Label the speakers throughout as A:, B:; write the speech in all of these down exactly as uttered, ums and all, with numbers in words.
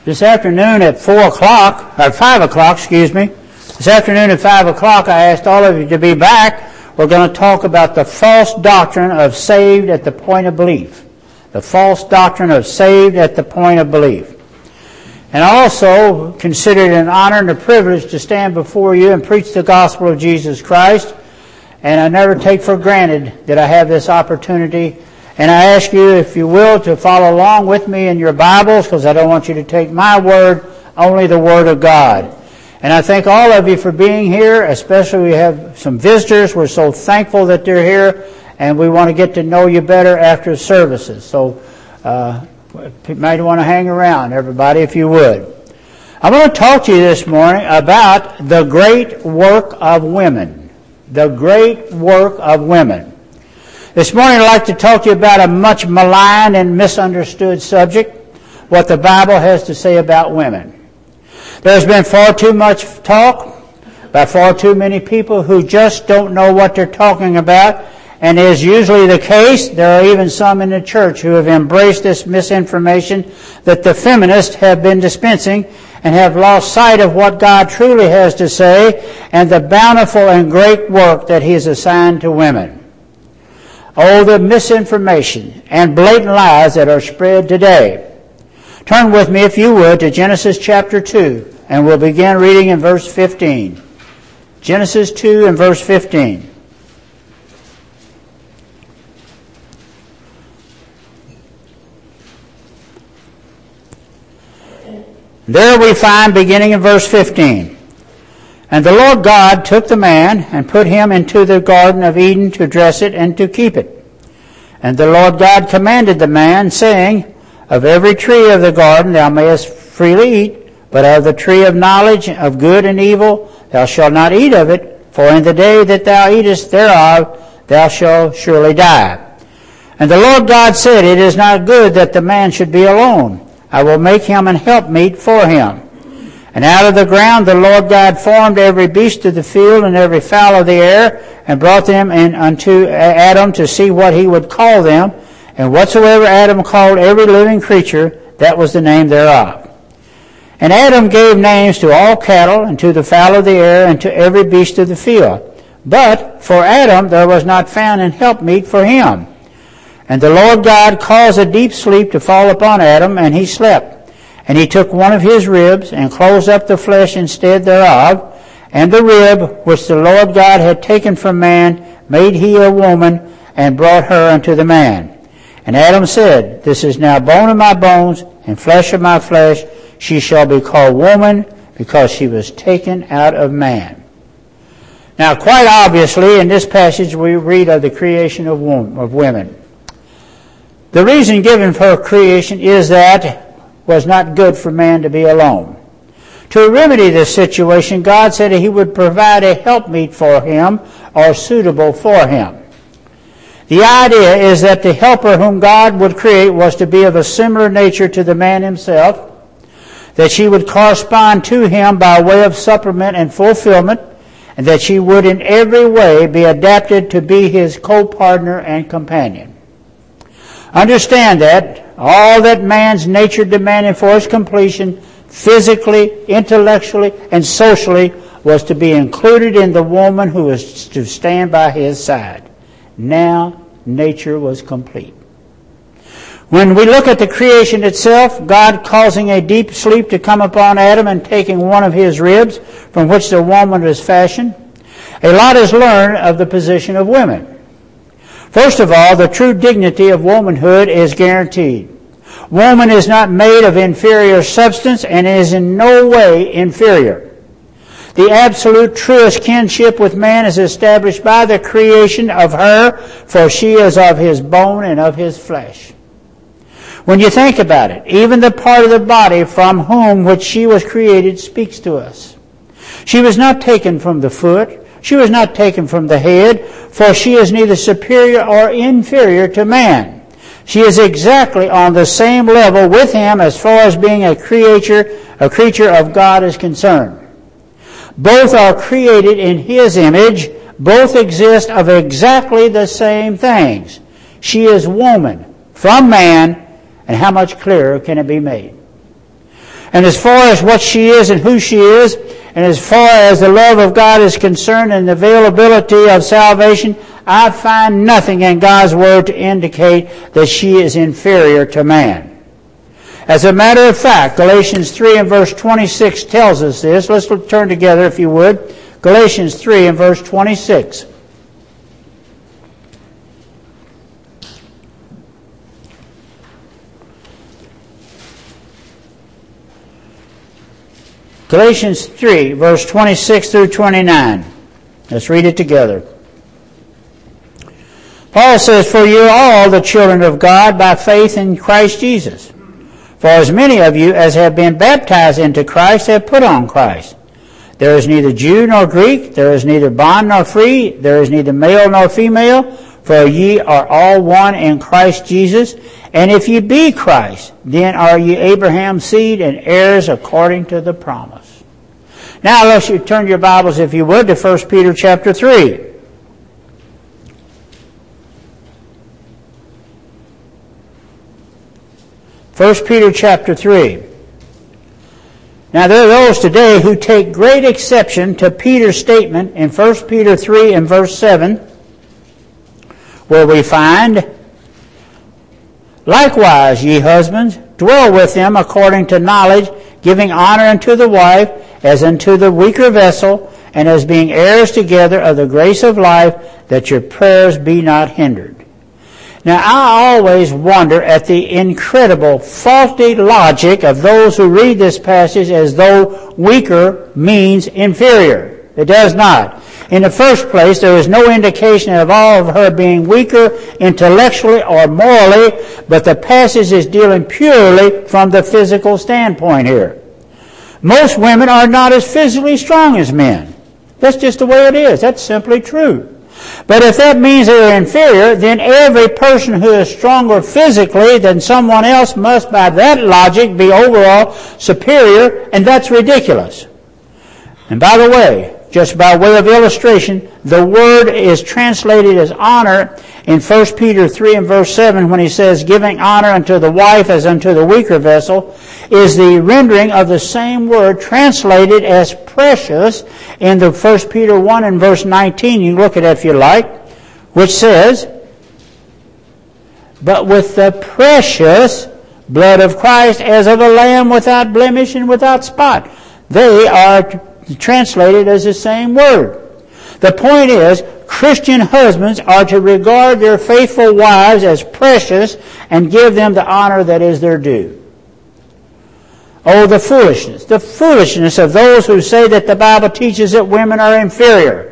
A: This afternoon at four o'clock, or five o'clock, excuse me, this afternoon at five o'clock, I asked all of you to be back. We're going to talk about the false doctrine of saved at the point of belief. The false doctrine of saved at the point of belief. And I also consider it an honor and a privilege to stand before you and preach the gospel of Jesus Christ. And I never take for granted that I have this opportunity. And I ask you, if you will, to follow along with me in your Bibles, because I don't want you to take my word, only the Word of God. And I thank all of you for being here, especially we have some visitors. We're so thankful that they're here, and we want to get to know you better after services. So uh, you might want to hang around, everybody, if you would. I want to talk to you this morning about the great work of women. The great work of women. This morning I'd like to talk to you about a much maligned and misunderstood subject, what the Bible has to say about women. There's been far too much talk by far too many people who just don't know what they're talking about, and is usually the case. There are even some in the church who have embraced this misinformation that the feminists have been dispensing and have lost sight of what God truly has to say and the bountiful and great work that He has assigned to women. Oh, the misinformation and blatant lies that are spread today. Turn with me, if you would, to Genesis chapter two, and we'll begin reading in verse fifteen. Genesis two and verse fifteen. There we find, beginning in verse fifteen, "And the Lord God took the man and put him into the garden of Eden to dress it and to keep it. And the Lord God commanded the man, saying, Of every tree of the garden thou mayest freely eat, but of the tree of knowledge of good and evil thou shalt not eat of it, for in the day that thou eatest thereof thou shalt surely die. And the Lord God said, It is not good that the man should be alone. I will make him an helpmeet for him. And out of the ground the Lord God formed every beast of the field and every fowl of the air, and brought them in unto Adam to see what he would call them. And whatsoever Adam called every living creature, that was the name thereof. And Adam gave names to all cattle, and to the fowl of the air, and to every beast of the field. But for Adam there was not found an helpmeet for him. And the Lord God caused a deep sleep to fall upon Adam, and he slept. And he took one of his ribs, and closed up the flesh instead thereof. And the rib which the Lord God had taken from man made he a woman, and brought her unto the man. And Adam said, This is now bone of my bones, and flesh of my flesh. She shall be called woman, because she was taken out of man." Now, quite obviously, in this passage we read of the creation of women. The reason given for creation is that it was not good for man to be alone. To remedy this situation, God said He would provide a helpmeet for him, or suitable for him. The idea is that the helper whom God would create was to be of a similar nature to the man himself, that she would correspond to him by way of supplement and fulfillment, and that she would in every way be adapted to be his co-partner and companion. Understand that all that man's nature demanded for his completion, physically, intellectually, and socially, was to be included in the woman who was to stand by his side. Now, nature was complete. When we look at the creation itself, God causing a deep sleep to come upon Adam and taking one of his ribs from which the woman was fashioned, a lot is learned of the position of women. First of all, the true dignity of womanhood is guaranteed. Woman is not made of inferior substance and is in no way inferior. The absolute truest kinship with man is established by the creation of her, for she is of his bone and of his flesh. When you think about it, even the part of the body from whom which she was created speaks to us. She was not taken from the foot. She was not taken from the head, for she is neither superior or inferior to man. She is exactly on the same level with him as far as being a creature, a creature of God is concerned. Both are created in His image. Both exist of exactly the same things. She is woman from man, and how much clearer can it be made? And as far as what she is and who she is, and as far as the love of God is concerned and the availability of salvation, I find nothing in God's Word to indicate that she is inferior to man. As a matter of fact, Galatians three and verse twenty-six tells us this. Let's turn together, if you would. Galatians three and verse twenty-six. Galatians three, verse twenty-six through twenty-nine. Let's read it together. Paul says, "For you are all the children of God by faith in Christ Jesus. For as many of you as have been baptized into Christ have put on Christ. There is neither Jew nor Greek, there is neither bond nor free, there is neither male nor female, for ye are all one in Christ Jesus. And if ye be Christ, then are ye Abraham's seed and heirs according to the promise." Now let's you turn your Bibles, if you would, to First Peter chapter three. First Peter chapter three. Now there are those today who take great exception to Peter's statement in First Peter three and verse seven, where we find, "Likewise, ye husbands, dwell with them according to knowledge, giving honor unto the wife as unto the weaker vessel, and as being heirs together of the grace of life, that your prayers be not hindered." Now, I always wonder at the incredible, faulty logic of those who read this passage as though weaker means inferior. It does not. In the first place, there is no indication of all of her being weaker intellectually or morally, but the passage is dealing purely from the physical standpoint here. Most women are not as physically strong as men. That's just the way it is. That's simply true. But if that means they're inferior, then every person who is stronger physically than someone else must, by that logic, be overall superior, and that's ridiculous. And by the way, just by way of illustration, the word is translated as honor in First Peter three and verse seven when he says, "Giving honor unto the wife as unto the weaker vessel," is the rendering of the same word translated as precious in the First Peter one and verse nineteen. You can look at it if you like, which says, "But with the precious blood of Christ as of a lamb without blemish and without spot." They are translated as the same word. The point is, Christian husbands are to regard their faithful wives as precious and give them the honor that is their due. Oh, the foolishness, the foolishness of those who say that the Bible teaches that women are inferior.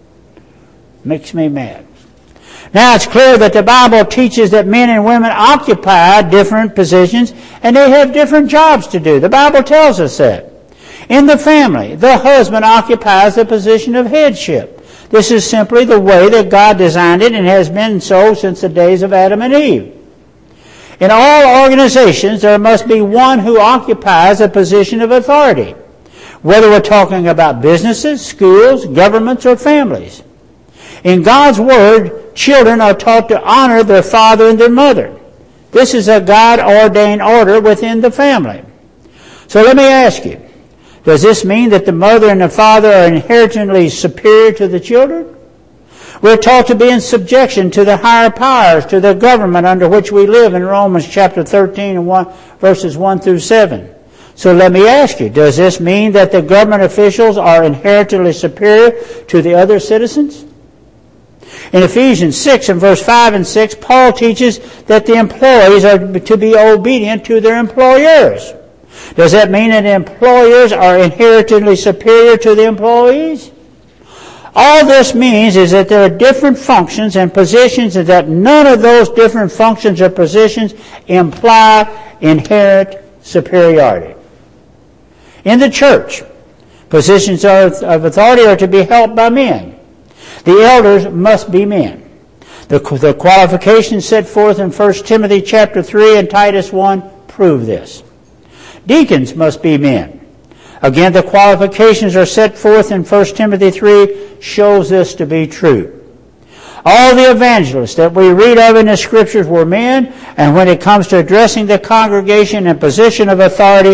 A: Makes me mad. Now, it's clear that the Bible teaches that men and women occupy different positions and they have different jobs to do. The Bible tells us that. In the family, the husband occupies the position of headship. This is simply the way that God designed it and has been so since the days of Adam and Eve. In all organizations, there must be one who occupies a position of authority, whether we're talking about businesses, schools, governments, or families. In God's Word, children are taught to honor their father and their mother. This is a God-ordained order within the family. So let me ask you, does this mean that the mother and the father are inherently superior to the children? We're taught to be in subjection to the higher powers, to the government under which we live in Romans chapter thirteen and one, verses one through seven. So let me ask you, does this mean that the government officials are inherently superior to the other citizens? In Ephesians six and verse five and six, Paul teaches that the employees are to be obedient to their employers. Does that mean that employers are inherently superior to the employees? All this means is that there are different functions and positions and that none of those different functions or positions imply inherent superiority. In the church, positions of authority are to be held by men. The elders must be men. The, the qualifications set forth in First Timothy chapter three and Titus one prove this. Deacons must be men. Again, the qualifications are set forth in First Timothy three, shows this to be true. All the evangelists that we read of in the Scriptures were men, and when it comes to addressing the congregation in position of authority,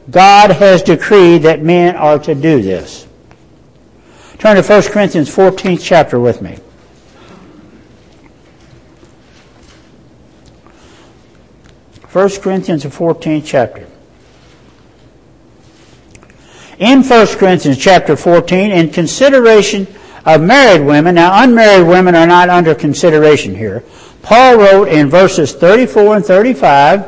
A: God has decreed that men are to do this. Turn to First Corinthians fourteenth chapter with me. First Corinthians fourteenth chapter. In First Corinthians chapter fourteen, in consideration of married women, now unmarried women are not under consideration here, Paul wrote in verses thirty-four and thirty-five,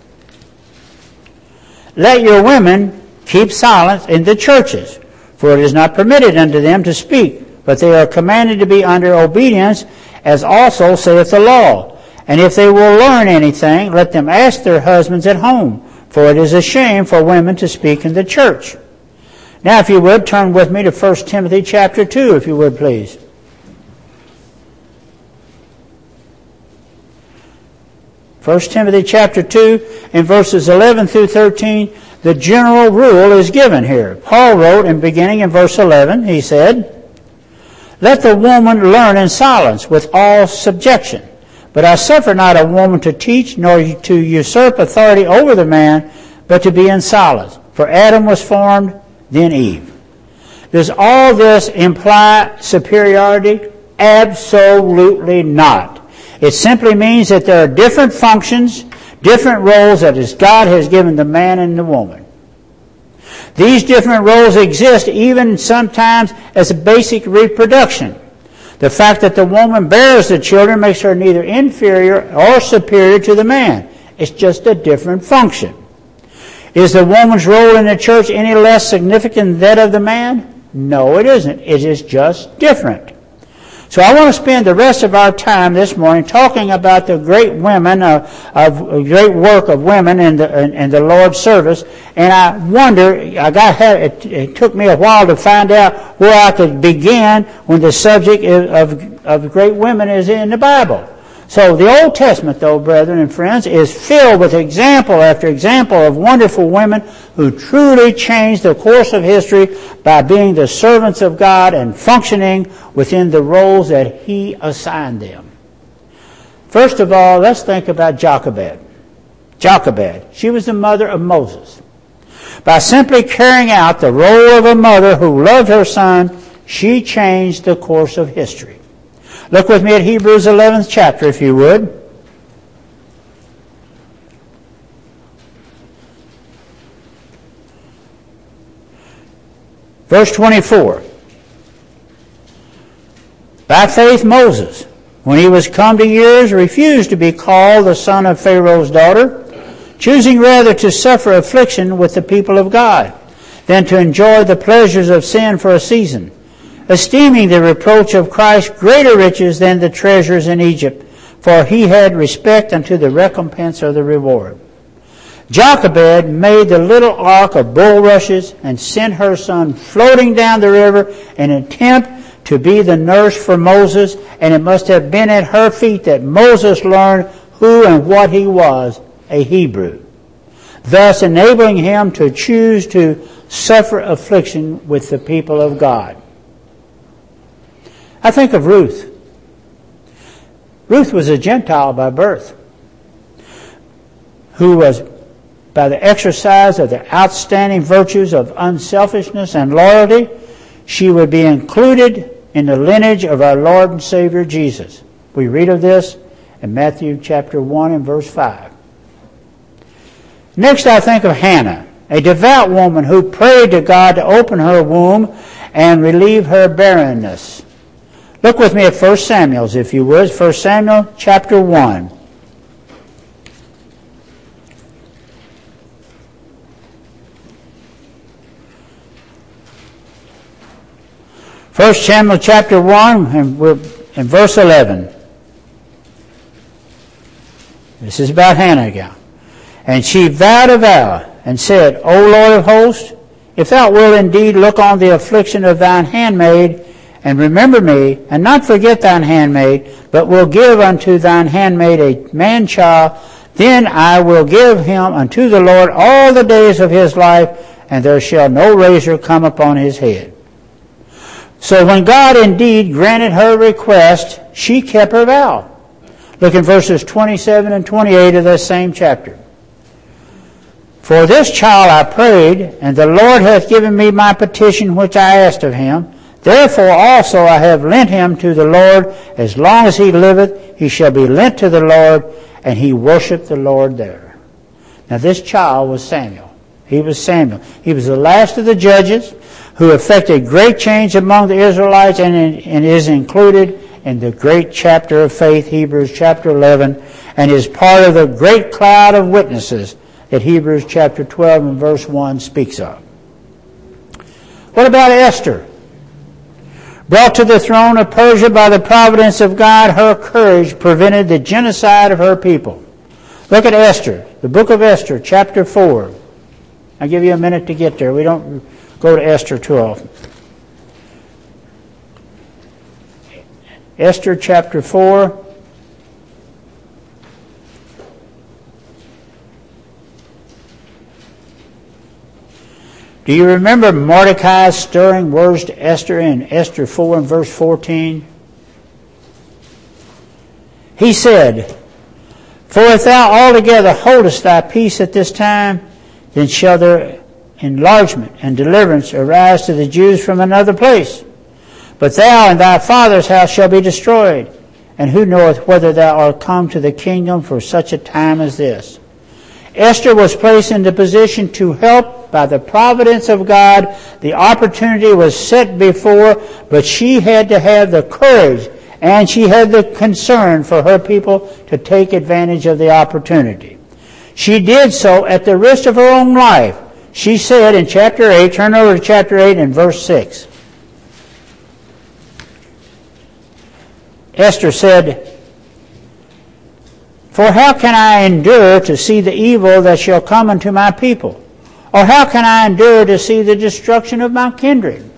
A: "Let your women keep silence in the churches, for it is not permitted unto them to speak, but they are commanded to be under obedience, as also saith the law. And if they will learn anything, let them ask their husbands at home, for it is a shame for women to speak in the church." Now, if you would, turn with me to First Timothy chapter two, if you would, please. First Timothy chapter two, in verses eleven through thirteen, the general rule is given here. Paul wrote, in beginning in verse eleven, he said, "Let the woman learn in silence with all subjection. But I suffer not a woman to teach, nor to usurp authority over the man, but to be in silence. For Adam was formed, then Eve." Does all this imply superiority? Absolutely not. It simply means that there are different functions, different roles that God has given the man and the woman. These different roles exist even sometimes as a basic reproduction. The fact that the woman bears the children makes her neither inferior or superior to the man. It's just a different function. Is the woman's role in the church any less significant than that of the man? No, it isn't. It is just different. So I want to spend the rest of our time this morning talking about the great women, of, of great work of women in the in, in the Lord's service. And I wonder, I got it, it took me a while to find out where I could begin when the subject of of great women is in the Bible. So the Old Testament, though, brethren and friends, is filled with example after example of wonderful women who truly changed the course of history by being the servants of God and functioning within the roles that He assigned them. First of all, let's think about Jochebed. Jochebed, she was the mother of Moses. By simply carrying out the role of a mother who loved her son, she changed the course of history. Look with me at Hebrews eleventh chapter, if you would. Verse twenty-four. By faith Moses, when he was come to years, refused to be called the son of Pharaoh's daughter, choosing rather to suffer affliction with the people of God, than to enjoy the pleasures of sin for a season, esteeming the reproach of Christ greater riches than the treasures in Egypt, for he had respect unto the recompense of the reward. Jochebed made the little ark of bulrushes and sent her son floating down the river in an attempt to be the nurse for Moses, and it must have been at her feet that Moses learned who and what he was, a Hebrew, thus enabling him to choose to suffer affliction with the people of God. I think of Ruth. Ruth was a Gentile by birth, who was, by the exercise of the outstanding virtues of unselfishness and loyalty, she would be included in the lineage of our Lord and Savior Jesus. We read of this in Matthew chapter one and verse five. Next, I think of Hannah, a devout woman who prayed to God to open her womb and relieve her barrenness. Look with me at First Samuel, if you would. First Samuel chapter one. First Samuel chapter one, and we're in verse eleven. This is about Hannah again. "And she vowed a vow, and said, O Lord of hosts, if thou wilt indeed look on the affliction of thine handmaid, and remember me, and not forget thine handmaid, but will give unto thine handmaid a man-child, then I will give him unto the Lord all the days of his life, and there shall no razor come upon his head." So when God indeed granted her request, she kept her vow. Look in verses twenty-seven and twenty-eight of that same chapter. For this child I prayed, and the Lord hath given me my petition which I asked of him. Therefore also I have lent him to the Lord. As long as he liveth, he shall be lent to the Lord. And he worshiped the Lord there. Now this child was Samuel. He was Samuel. He was the last of the judges who effected great change among the Israelites, and, and is included in the great chapter of faith, Hebrews chapter eleven, and is part of the great cloud of witnesses that Hebrews chapter twelve and verse one speaks of. What about Esther? Brought to the throne of Persia by the providence of God, her courage prevented the genocide of her people. Look at Esther, the book of Esther, chapter four. I'll give you a minute to get there. We don't go to Esther too often. Esther chapter four. Do you remember Mordecai's stirring words to Esther in Esther four and verse fourteen? He said, For if thou altogether holdest thy peace at this time, then shall there enlargement and deliverance arise to the Jews from another place. But thou and thy father's house shall be destroyed. And who knoweth whether thou art come to the kingdom for such a time as this? Esther was placed in the position to help by the providence of God. The opportunity was set before, but she had to have the courage and she had the concern for her people to take advantage of the opportunity. She did so at the risk of her own life. She said in chapter eight, turn over to chapter eight and verse six. Esther said, For how can I endure to see the evil that shall come unto my people? Or how can I endure to see the destruction of my kindred?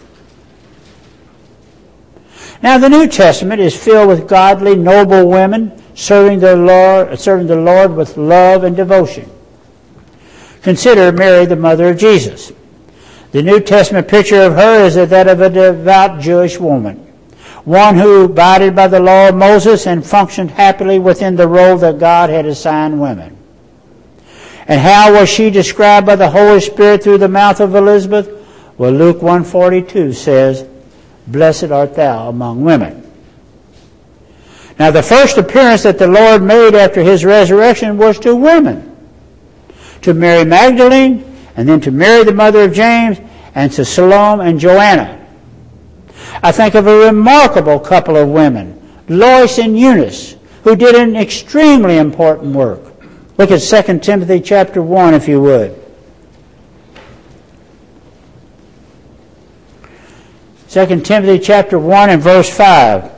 A: Now the New Testament is filled with godly, noble women serving the Lord, serving the Lord with love and devotion. Consider Mary, the mother of Jesus. The New Testament picture of her is that of a devout Jewish woman, one who abided by the law of Moses and functioned happily within the role that God had assigned women. And how was she described by the Holy Spirit through the mouth of Elizabeth? Well, Luke one forty-two says, Blessed art thou among women. Now the first appearance that the Lord made after his resurrection was to women. To Mary Magdalene, and then to Mary the mother of James, and to Salome and Joanna. I think of a remarkable couple of women, Lois and Eunice, who did an extremely important work. Look at Second Timothy chapter one, if you would. Second Timothy chapter one and verse five.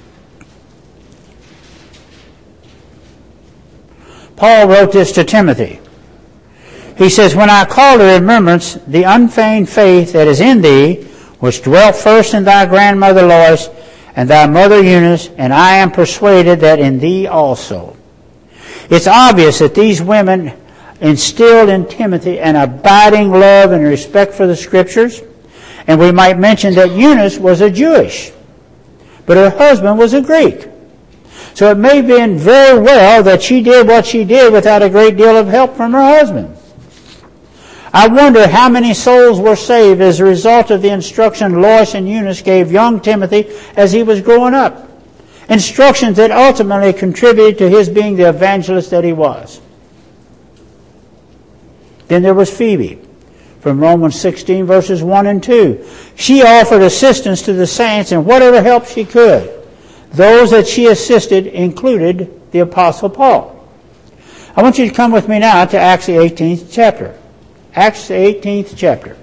A: Paul wrote this to Timothy. He says, When I call to remembrance the unfeigned faith that is in thee, which dwelt first in thy grandmother Lois and thy mother Eunice, and I am persuaded that in thee also. It's obvious that these women instilled in Timothy an abiding love and respect for the Scriptures. And we might mention that Eunice was a Jewish, but her husband was a Greek. So it may have been very well that she did what she did without a great deal of help from her husband. I wonder how many souls were saved as a result of the instruction Lois and Eunice gave young Timothy as he was growing up. Instructions that ultimately contributed to his being the evangelist that he was. Then there was Phoebe, from Romans sixteen verses one and two. She offered assistance to the saints in whatever help she could. Those that she assisted included the Apostle Paul. I want you to come with me now to Acts the eighteenth chapter. Acts the eighteenth chapter.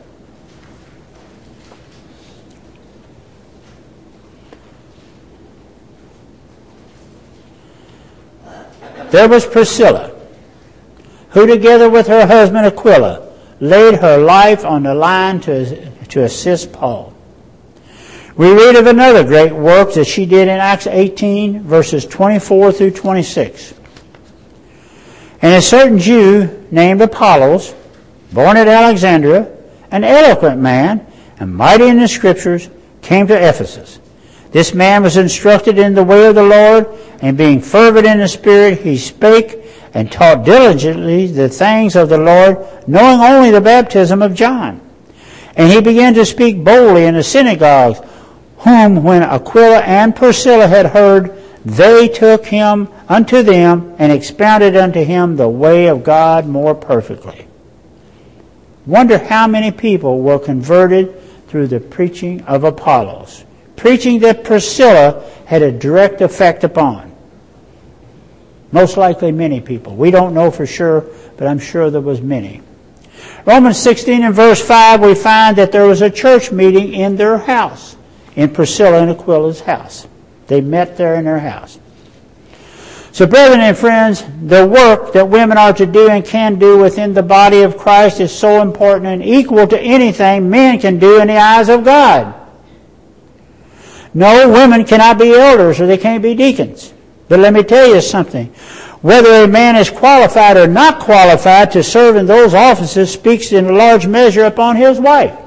A: There was Priscilla, who together with her husband Aquila laid her life on the line to, to assist Paul. We read of another great work that she did in Acts eighteen, verses twenty-four through twenty-six. And a certain Jew named Apollos, born at Alexandria, an eloquent man, and mighty in the Scriptures, came to Ephesus. This man was instructed in the way of the Lord, and being fervent in the Spirit, he spake and taught diligently the things of the Lord, knowing only the baptism of John. And he began to speak boldly in the synagogues, whom when Aquila and Priscilla had heard, they took him unto them and expounded unto him the way of God more perfectly. Wonder how many people were converted through the preaching of Apollos, preaching that Priscilla had a direct effect upon. Most likely many people. We don't know for sure, but I'm sure there was many. Romans sixteen and verse five, we find that there was a church meeting in their house, in Priscilla and Aquila's house. They met there in their house. So, brethren and friends, the work that women are to do and can do within the body of Christ is so important and equal to anything men can do in the eyes of God. No, women cannot be elders or they can't be deacons. But let me tell you something. Whether a man is qualified or not qualified to serve in those offices speaks in a large measure upon his wife.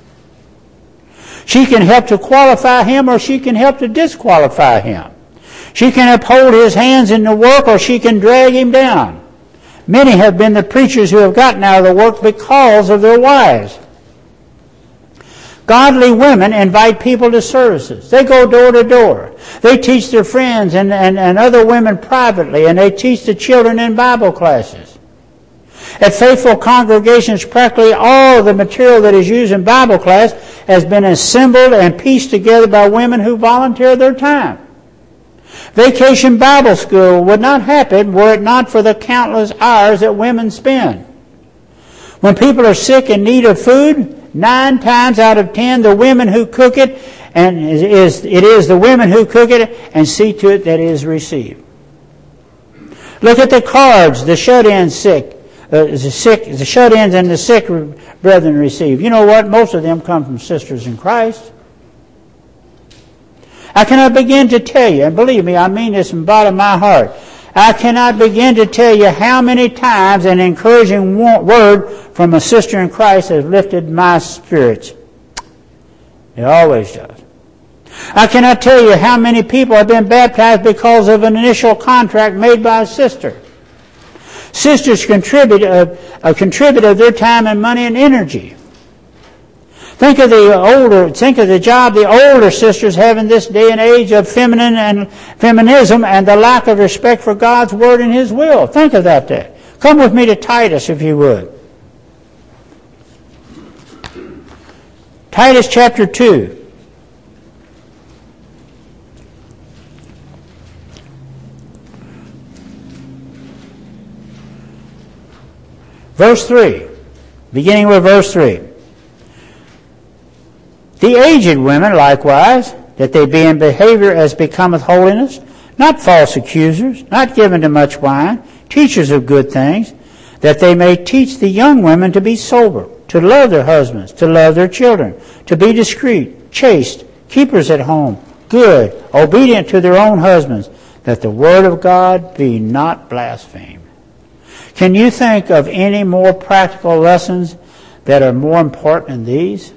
A: She can help to qualify him or she can help to disqualify him. She can uphold his hands in the work or she can drag him down. Many have been the preachers who have gotten out of the work because of their wives. Godly women invite people to services. They go door to door. They teach their friends and, and, and other women privately, and they teach the children in Bible classes. At faithful congregations, practically all of the material that is used in Bible class has been assembled and pieced together by women who volunteer their time. Vacation Bible school would not happen were it not for the countless hours that women spend. When people are sick and need of food, nine times out of ten, the women who cook it, and it is, it is the women who cook it and see to it that it is received. Look at the cards the shut-ins sick, uh, the sick, the shut-ins and the sick brethren receive. You know what? Most of them come from sisters in Christ. I cannot begin to tell you, and believe me, I mean this from the bottom of my heart. I cannot begin to tell you how many times an encouraging word from a sister in Christ has lifted my spirits. It always does. I cannot tell you how many people have been baptized because of an initial contract made by a sister. Sisters contribute, uh, uh, contribute of their time and money and energy. Think of the older, think of the job the older sisters have in this day and age of feminine and feminism and the lack of respect for God's word and His will. Think about that. Come with me to Titus, if you would. Titus chapter two. Verse three. Beginning with verse three. The aged women likewise, that they be in behavior as becometh holiness, not false accusers, not given to much wine, teachers of good things, that they may teach the young women to be sober, to love their husbands, to love their children, to be discreet, chaste, keepers at home, good, obedient to their own husbands, that the word of God be not blasphemed. Can you think of any more practical lessons that are more important than these?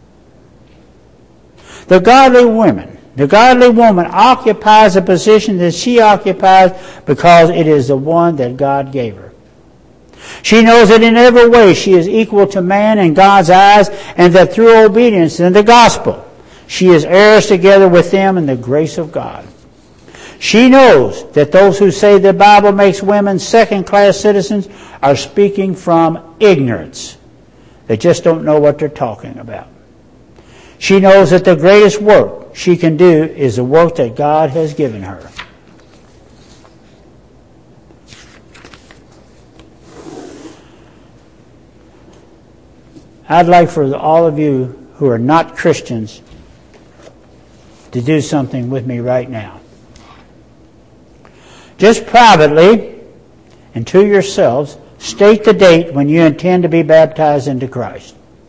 A: The godly woman, the godly woman occupies a position that she occupies because it is the one that God gave her. She knows that in every way she is equal to man in God's eyes, and that through obedience in the gospel, she is heirs together with them in the grace of God. She knows that those who say the Bible makes women second-class citizens are speaking from ignorance. They just don't know what they're talking about. She knows that the greatest work she can do is the work that God has given her. I'd like for all of you who are not Christians to do something with me right now. Just privately and to yourselves, state the date when you intend to be baptized into Christ.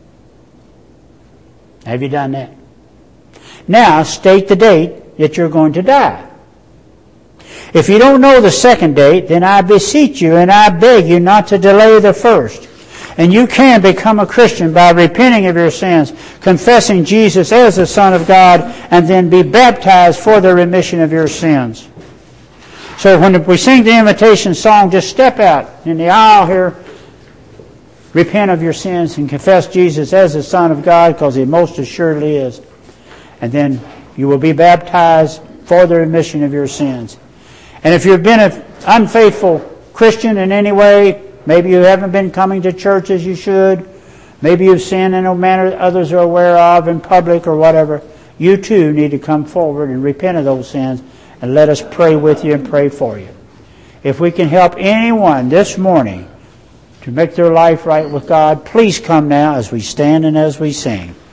A: Have you done that? Now, state the date that you're going to die. If you don't know the second date, then I beseech you and I beg you not to delay the first. And you can become a Christian by repenting of your sins, confessing Jesus as the Son of God, and then be baptized for the remission of your sins. So when we sing the invitation song, just step out in the aisle here, repent of your sins, and confess Jesus as the Son of God, because He most assuredly is. And then you will be baptized for the remission of your sins. And if you've been an unfaithful Christian in any way, maybe you haven't been coming to church as you should, maybe you've sinned in a manner that others are aware of in public or whatever, you too need to come forward and repent of those sins, and let us pray with you and pray for you. If we can help anyone this morning to make their life right with God, please come now as we stand and as we sing.